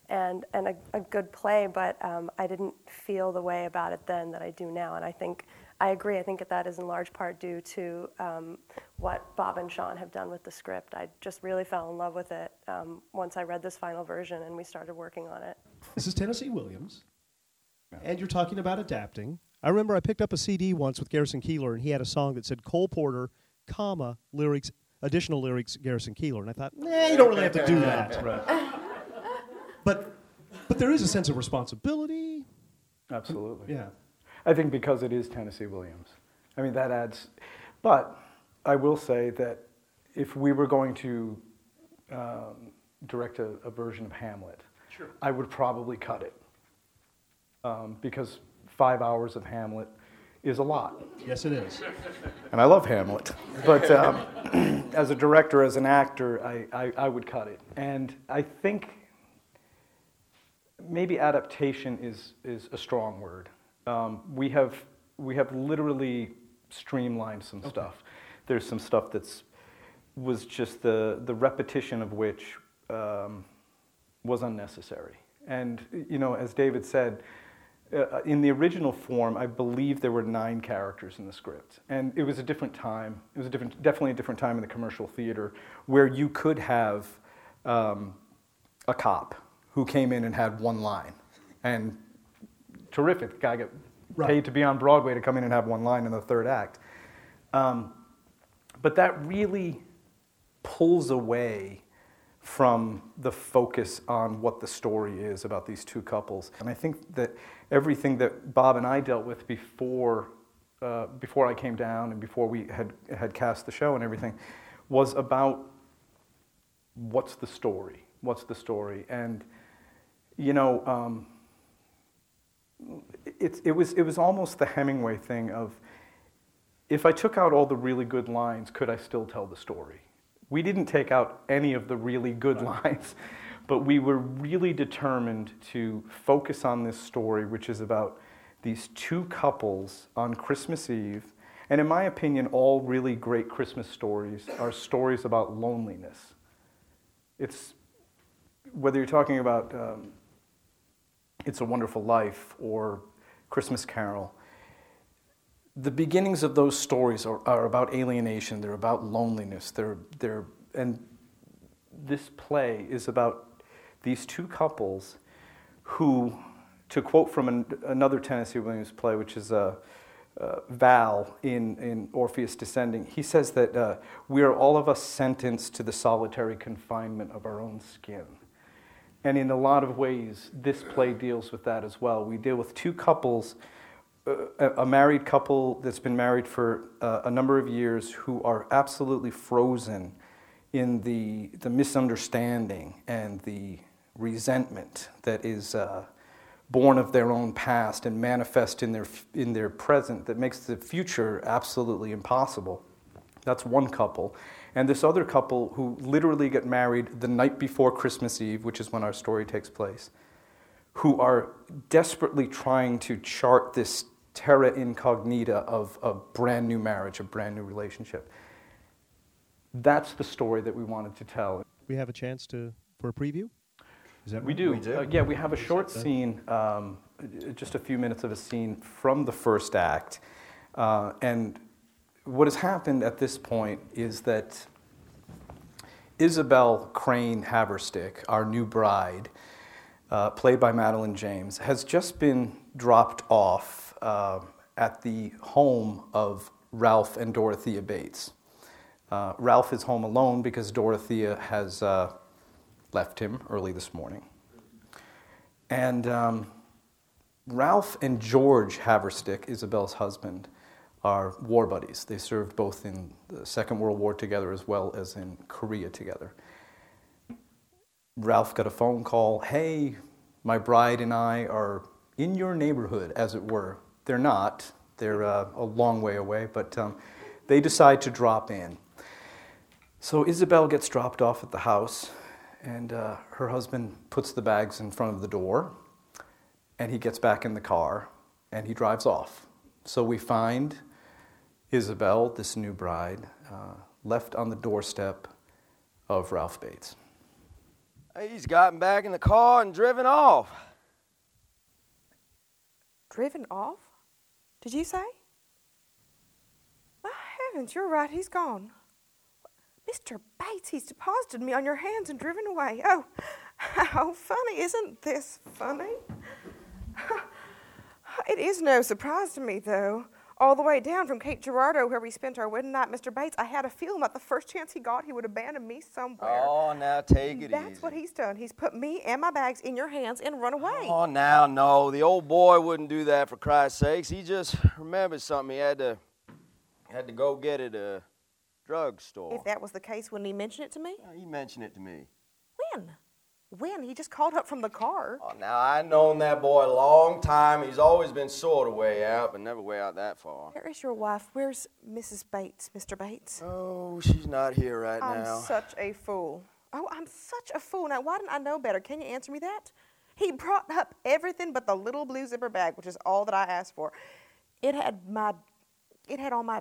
and a good play, but I didn't feel the way about it then that I do now. And I agree. I think that is in large part due to what Bob and Sean have done with the script. I just really fell in love with it once I read this final version and we started working on it. This is Tennessee Williams, and you're talking about adapting. I remember I picked up a CD once with Garrison Keillor, and he had a song that said Cole Porter, comma, lyrics, additional lyrics, Garrison Keillor. And I thought, you don't really have to do that. Right. But there is a sense of responsibility. Absolutely. Yeah. I think because it is Tennessee Williams. I mean, that adds. But I will say that if we were going to direct a version of Hamlet, sure, I would probably cut it. Because 5 hours of Hamlet is a lot. Yes, it is. And I love Hamlet. But as a director, as an actor, I would cut it. And I think maybe adaptation is a strong word. We have literally streamlined some stuff. There's some stuff was just the repetition of which was unnecessary. And as David said, in the original form, I believe there were 9 characters in the script, and it was a different time. It was definitely a different time in the commercial theater where you could have a cop who came in and had one line, and terrific. The guy got paid to be on Broadway to come in and have one line in the third act. But that really pulls away from the focus on what the story is about these two couples. And I think that everything that Bob and I dealt with before I came down and before we had cast the show and everything was about what's the story? What's the story? And it was almost the Hemingway thing of, if I took out all the really good lines, could I still tell the story? We didn't take out any of the really good lines, but we were really determined to focus on this story, which is about these two couples on Christmas Eve. And in my opinion, all really great Christmas stories are stories about loneliness. It's, whether you're talking about It's a Wonderful Life or Christmas Carol, the beginnings of those stories are about alienation. They're about loneliness. And this play is about these two couples who, to quote from another Tennessee Williams play, which is Val in Orpheus Descending, he says that we are all of us sentenced to the solitary confinement of our own skin. And in a lot of ways, this play deals with that as well. We deal with two couples, a married couple that's been married for a number of years who are absolutely frozen in the misunderstanding and the resentment that is born of their own past and manifest in their present that makes the future absolutely impossible. That's one couple. And this other couple who literally get married the night before Christmas Eve, which is when our story takes place, who are desperately trying to chart this terra incognita of a brand new marriage, a brand new relationship. That's the story that we wanted to tell. We have a chance for a preview? Is that we right? do. We do. Yeah, we have a short scene, just a few minutes of a scene from the first act. And what has happened at this point is that Isabel Crane Haverstick, our new bride, played by Madeline James, has just been dropped off at the home of Ralph and Dorothea Bates. Ralph is home alone because Dorothea has left him early this morning. And Ralph and George Haverstick, Isabel's husband, are war buddies. They served both in the Second World War together as well as in Korea together. Ralph got a phone call, "Hey, my bride and I are in your neighborhood," as it were. They're not. They're a long way away, but they decide to drop in. So Isabel gets dropped off at the house, and her husband puts the bags in front of the door, and he gets back in the car, and he drives off. So we find Isabel, this new bride, left on the doorstep of Ralph Bates. He's gotten back in the car and driven off. Driven off? Did you say? My heavens, you're right, he's gone. Mr. Bates, he's deposited me on your hands and driven away. Oh, how funny. Isn't this funny? It is no surprise to me, though. All the way down from Cape Girardeau, where we spent our wedding night, Mr. Bates, I had a feeling that the first chance he got, he would abandon me somewhere. Oh, now take it That's easy. what he's done. He's put me and my bags in your hands and run away. Oh, now, no. The old boy wouldn't do that, for Christ's sakes. He just remembered something he had to go get at a drugstore. If that was the case, wouldn't he mention it to me? He mentioned it to me. When? When? He just called up from the car. Oh, now, I've known that boy a long time. He's always been sort of way out, but never way out that far. Where is your wife? Where's Mrs. Bates, Mr. Bates? Oh, she's not here right now. I'm such a fool. Oh, I'm such a fool. Now, why didn't I know better? Can you answer me that? He brought up everything but the little blue zipper bag, which is all that I asked for. It had all my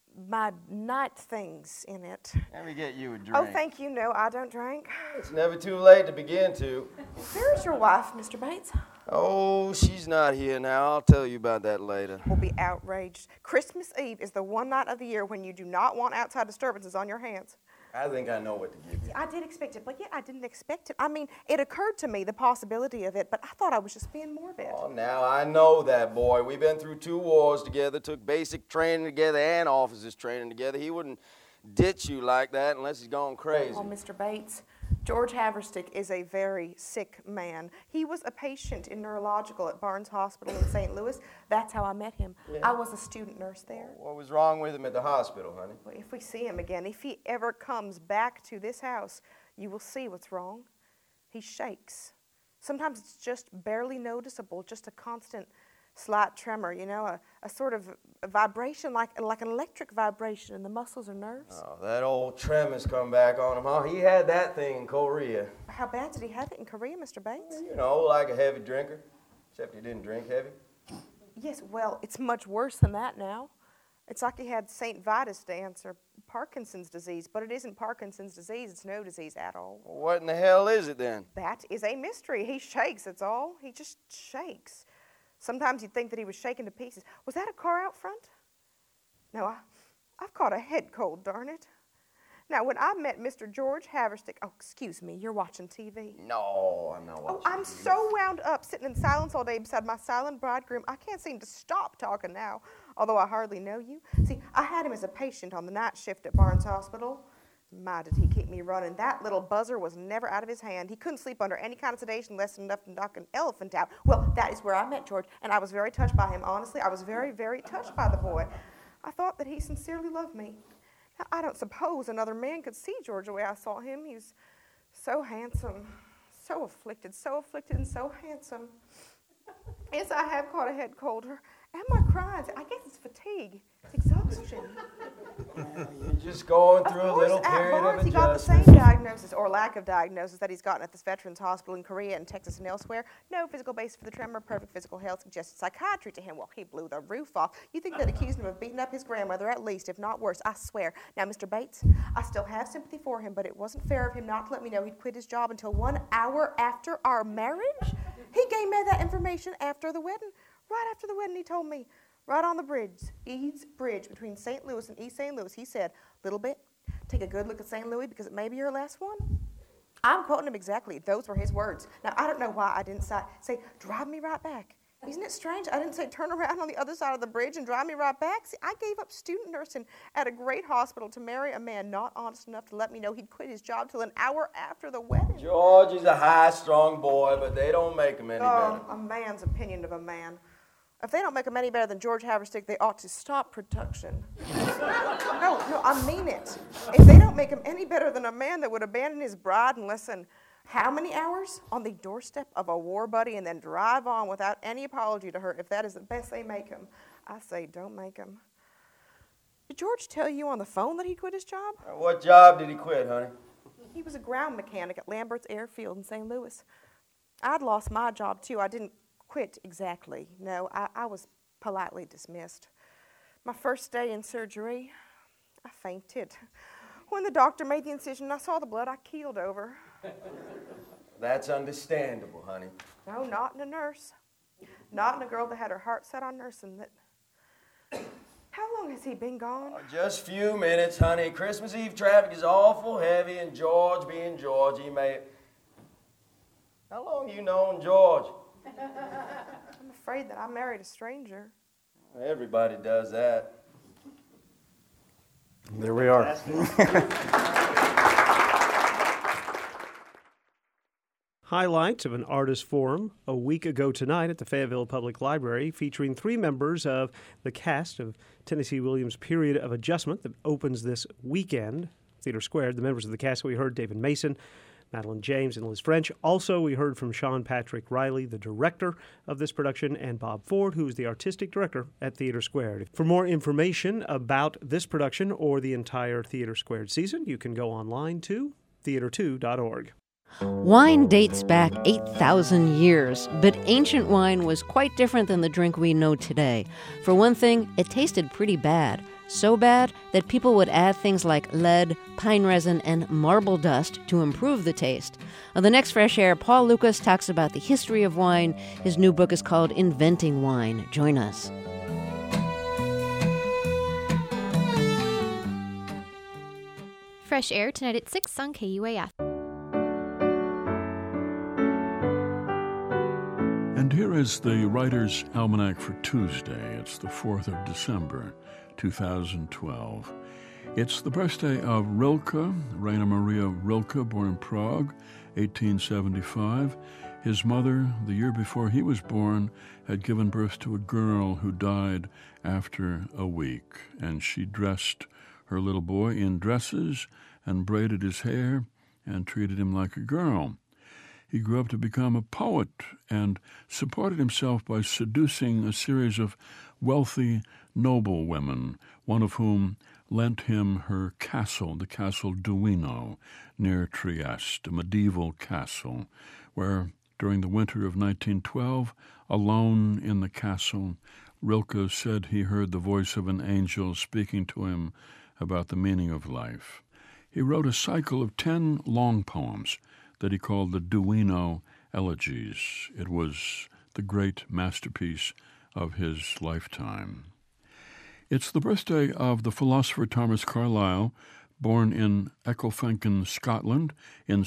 night things in it. Let me get you a drink. Oh, thank you. No, I don't drink. It's never too late to begin to. Where's your wife, Mr. Bates? Oh, she's not here now. I'll tell you about that later. We'll be outraged. Christmas Eve is the one night of the year when you do not want outside disturbances on your hands. I think I know what to give you. I did expect it, but yet I didn't expect it. I mean, it occurred to me, the possibility of it, but I thought I was just being morbid. Oh, now I know that boy. We've been through 2 wars together, took basic training together and officers training together. He wouldn't ditch you like that unless he's gone crazy. Oh, Mr. Bates, George Haverstick is a very sick man. He was a patient in neurological at Barnes Hospital in St. Louis. That's how I met him. Yeah. I was a student nurse there. What was wrong with him at the hospital, honey? Well, if we see him again, if he ever comes back to this house, you will see what's wrong. He shakes. Sometimes it's just barely noticeable, just a constant slight tremor, you know, a sort of a vibration, like an electric vibration in the muscles or nerves. Oh, that old tremor's come back on him, huh? He had that thing in Korea. How bad did he have it in Korea, Mr. Bates? You know, like a heavy drinker, except he didn't drink heavy. Yes, well, it's much worse than that now. It's like he had St. Vitus dance or Parkinson's disease, but it isn't Parkinson's disease. It's no disease at all. Well, what in the hell is it then? That is a mystery. He shakes, that's all. He just shakes. Sometimes you'd think that he was shaken to pieces. Was that a car out front? No, I've caught a head cold, darn it. Now, when I met Mr. George Haverstick, oh, excuse me, you're watching TV. No, I'm not watching I'm TV. so wound up sitting in silence all day beside my silent bridegroom, I can't seem to stop talking now, although I hardly know you. See, I had him as a patient on the night shift at Barnes Hospital. My, did he keep me running. That little buzzer was never out of his hand. He couldn't sleep under any kind of sedation less than enough to knock an elephant out. Well, that is where I met George, and I was very touched by him. Honestly, I was very, very touched by the boy. I thought that he sincerely loved me. Now, I don't suppose another man could see George the way I saw him. He was so handsome, so afflicted, and so handsome. Yes, I have caught a head cold. Am I crying? I guess it's fatigue. It's exhaustion. You're just going through a little period of adjustment. He got the same diagnosis, or lack of diagnosis, that he's gotten at this Veterans Hospital in Korea and Texas and elsewhere. No physical basis for the tremor, perfect physical health, suggested psychiatry to him. Well, he blew the roof off. You think they'd accuse him of beating up his grandmother, at least, if not worse, I swear. Now, Mr. Bates, I still have sympathy for him, but it wasn't fair of him not to let me know he'd quit his job until 1 hour after our marriage. He gave me that information after the wedding. Right after the wedding, he told me, right on the bridge, Eads Bridge between St. Louis and East St. Louis, he said, "Little bit, take a good look at St. Louis because it may be your last one." I'm quoting him exactly. Those were his words. Now, I don't know why I didn't say, drive me right back. Isn't it strange? I didn't say turn around on the other side of the bridge and drive me right back. See, I gave up student nursing at a great hospital to marry a man not honest enough to let me know he'd quit his job till an hour after the wedding. George is a high, strong boy, but they don't make him any better. A man's opinion of a man. If they don't make him any better than George Haverstick, they ought to stop production. No, I mean it. If they don't make him any better than a man that would abandon his bride in less than how many hours on the doorstep of a war buddy and then drive on without any apology to her, if that is the best they make him, I say don't make him. Did George tell you on the phone that he quit his job? What job did he quit, honey? He was a ground mechanic at Lambert's Airfield in St. Louis. I'd lost my job, too. I didn't quit exactly. No, I was politely dismissed. My first day in surgery, I fainted. When the doctor made the incision and I saw the blood, I keeled over. That's understandable, honey. No, not in a nurse. Not in a girl that had her heart set on nursing. How long has he been gone? Just few minutes, honey. Christmas Eve traffic is awful heavy, and George being George, he may... How long you known George? I'm afraid that I married a stranger. Everybody does that. There we are. Highlights of an artist forum a week ago tonight at the Fayetteville Public Library featuring 3 members of the cast of Tennessee Williams' Period of Adjustment that opens this weekend, Theater Squared. The members of the cast we heard, David Mason, Madeline James, and Liz French. Also, we heard from Sean Patrick Riley, the director of this production, and Bob Ford, who is the artistic director at Theater Squared. For more information about this production or the entire Theater Squared season, you can go online to theater2.org. Wine dates back 8,000 years, but ancient wine was quite different than the drink we know today. For one thing, it tasted pretty bad. So bad that people would add things like lead, pine resin, and marble dust to improve the taste. On the next Fresh Air, Paul Lucas talks about the history of wine. His new book is called Inventing Wine. Join us. Fresh Air tonight at 6 on KUAF. And here is the Writer's Almanac for Tuesday. It's the 4th of December, 2012. It's the birthday of Rilke, Rainer Maria Rilke, born in Prague, 1875. His mother, the year before he was born, had given birth to a girl who died after a week, and she dressed her little boy in dresses and braided his hair and treated him like a girl. He grew up to become a poet and supported himself by seducing a series of wealthy noble women, one of whom lent him her castle, the Castle Duino, near Trieste, a medieval castle, where during the winter of 1912, alone in the castle, Rilke said he heard the voice of an angel speaking to him about the meaning of life. He wrote a cycle of 10 long poems that he called the Duino Elegies. It was the great masterpiece of his lifetime. It's the birthday of the philosopher Thomas Carlyle, born in Ecclefechan, Scotland, in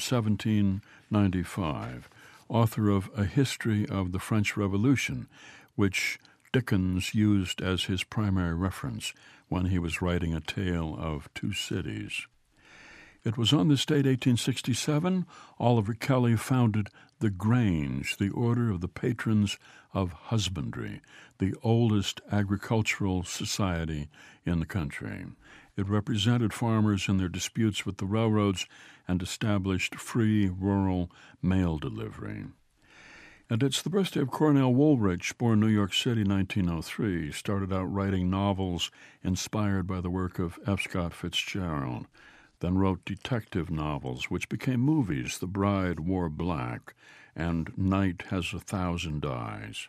1795, author of A History of the French Revolution, which Dickens used as his primary reference when he was writing A Tale of Two Cities. It was on this date, 1867, Oliver Kelly founded the Grange, the Order of the Patrons of Husbandry, the oldest agricultural society in the country. It represented farmers in their disputes with the railroads and established free rural mail delivery. And it's the birthday of Cornell Woolrich, born New York City, 1903. He started out writing novels inspired by the work of F. Scott Fitzgerald, then wrote detective novels, which became movies, The Bride Wore Black and Night Has 1,000 Eyes.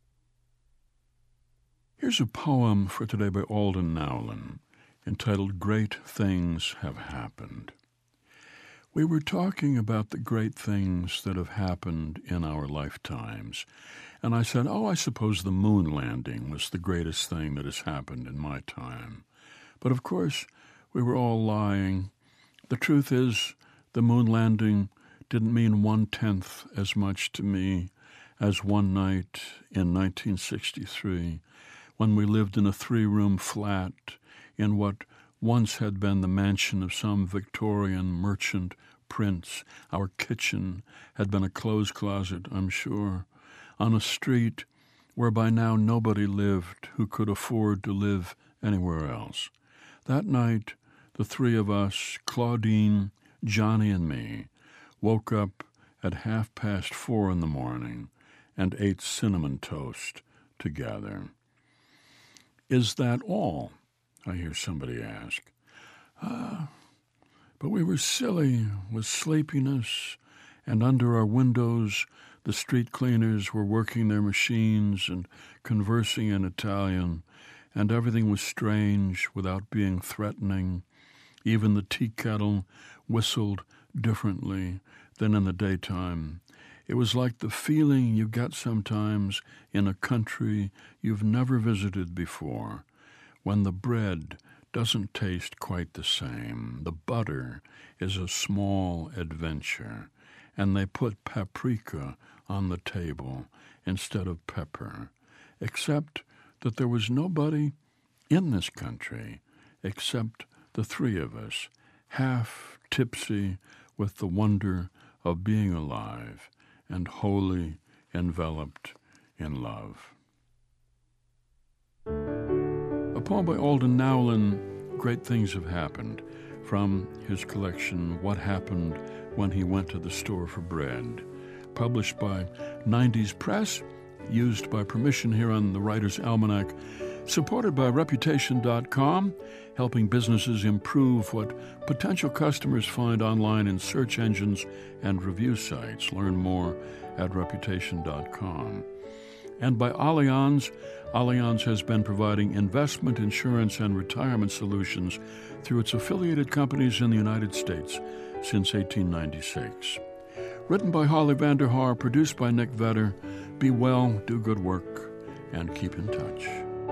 Here's a poem for today by Alden Nowlin, entitled Great Things Have Happened. We were talking about the great things that have happened in our lifetimes, and I said, I suppose the moon landing was the greatest thing that has happened in my time. But of course, we were all lying. The truth is, the moon landing didn't mean 1/10 as much to me as one night in 1963, when we lived in a 3-room flat in what once had been the mansion of some Victorian merchant prince. Our kitchen had been a clothes closet, I'm sure, on a street where by now nobody lived who could afford to live anywhere else. That night, the 3 of us, Claudine, Johnny, and me, woke up at 4:30 in the morning and ate cinnamon toast together. Is that all? I hear somebody ask. But we were silly with sleepiness, and under our windows the street cleaners were working their machines and conversing in Italian, and everything was strange without being threatening. Even the tea kettle whistled differently than in the daytime. It was like the feeling you get sometimes in a country you've never visited before, when the bread doesn't taste quite the same. The butter is a small adventure, and they put paprika on the table instead of pepper, except that there was nobody in this country except the three of us, half tipsy with the wonder of being alive and wholly enveloped in love. A poem by Alden Nowlin, Great Things Have Happened, from his collection What Happened When He Went to the Store for Bread, published by 90s Press, used by permission here on the Writer's Almanac, supported by Reputation.com, helping businesses improve what potential customers find online in search engines and review sites. Learn more at Reputation.com. And by Allianz. Allianz has been providing investment, insurance, and retirement solutions through its affiliated companies in the United States since 1896. Written by Holly Vanderhaar, produced by Nick Vetter. Be well, do good work, and keep in touch.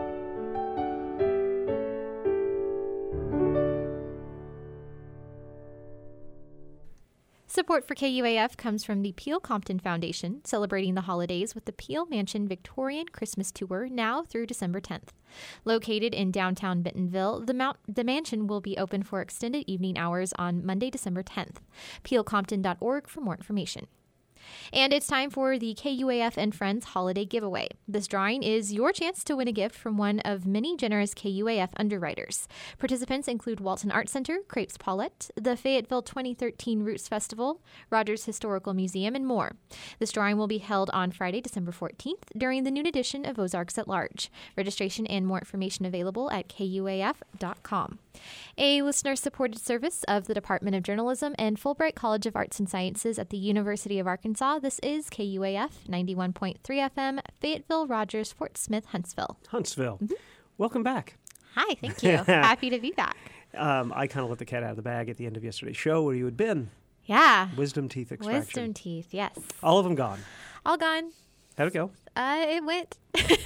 Support for KUAF comes from the Peel Compton Foundation, celebrating the holidays with the Peel Mansion Victorian Christmas Tour now through December 10th. Located in downtown Bentonville, the mansion will be open for extended evening hours on Monday, December 10th. PeelCompton.org for more information. And it's time for the KUAF and Friends Holiday Giveaway. This drawing is your chance to win a gift from one of many generous KUAF underwriters. Participants include Walton Art Center, Crepes Paulette, the Fayetteville 2013 Roots Festival, Rogers Historical Museum, and more. This drawing will be held on Friday, December 14th during the noon edition of Ozarks at Large. Registration and more information available at KUAF.com. A listener-supported service of the Department of Journalism and Fulbright College of Arts and Sciences at the University of Arkansas. This is KUAF 91.3 FM, Fayetteville, Rogers, Fort Smith, Huntsville. Huntsville. Mm-hmm. Welcome back. Hi, thank you. Happy to be back. I kind of let the cat out of the bag at the end of yesterday's show where you had been. Yeah. Wisdom teeth extraction. Wisdom teeth, yes. All of them gone. All gone. How'd it go? It went,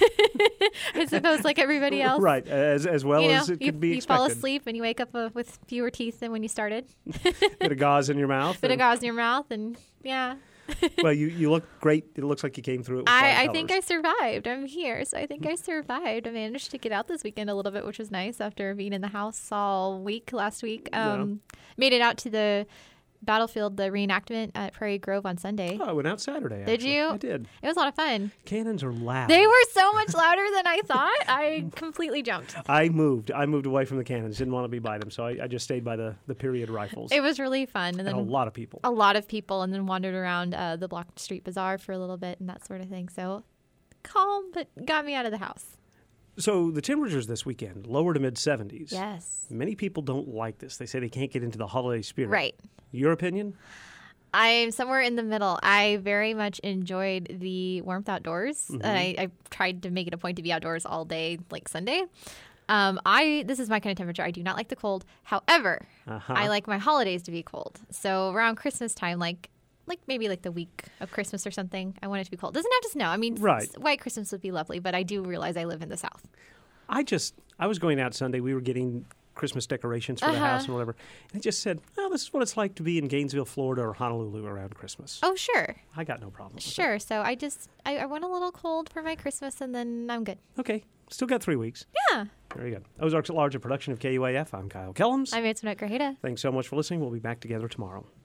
I suppose, like everybody else. Right, as well as it could be expected. You fall asleep and you wake up with fewer teeth than when you started. Bit of gauze in your mouth. Bit of gauze in your mouth, and yeah. Well, you look great. It looks like you came through it with I think I survived. I'm here, so I think I survived. I managed to get out this weekend a little bit, which was nice after being in the house all week last week. Made it out to the battlefield, the reenactment at Prairie Grove on Sunday. Oh, I went out Saturday. Did you? I did. It was a lot of fun. Cannons are loud. They were so much louder than I thought. I completely jumped. I moved away from the cannons. Didn't want to be by them, so I just stayed by the period rifles. It was really fun. And then a lot of people. A lot of people, and then wandered around the Block Street Bazaar for a little bit and that sort of thing. So calm, but got me out of the house. So the temperatures this weekend, lower to mid-70s. Yes. Many people don't like this. They say they can't get into the holiday spirit. Right. Your opinion? I'm somewhere in the middle. I very much enjoyed the warmth outdoors. Mm-hmm. I tried to make it a point to be outdoors all day, like Sunday. This is my kind of temperature. I do not like the cold. However, I like my holidays to be cold. So around Christmas time, like maybe like the week of Christmas or something, I want it to be cold. Doesn't have to snow. I mean, right. White Christmas would be lovely, but I do realize I live in the South. I was going out Sunday. We were getting Christmas decorations for the house and whatever. And it just said, oh, this is what it's like to be in Gainesville, Florida or Honolulu around Christmas. Oh, sure. I got no problem with Sure. So I went a little cold for my Christmas and then I'm good. Okay. Still got 3 weeks. Yeah. Very good. Ozarks at Large, a production of KUAF. I'm Kyle Kellums. I'm Antoinette Grajeda. Thanks so much for listening. We'll be back together tomorrow.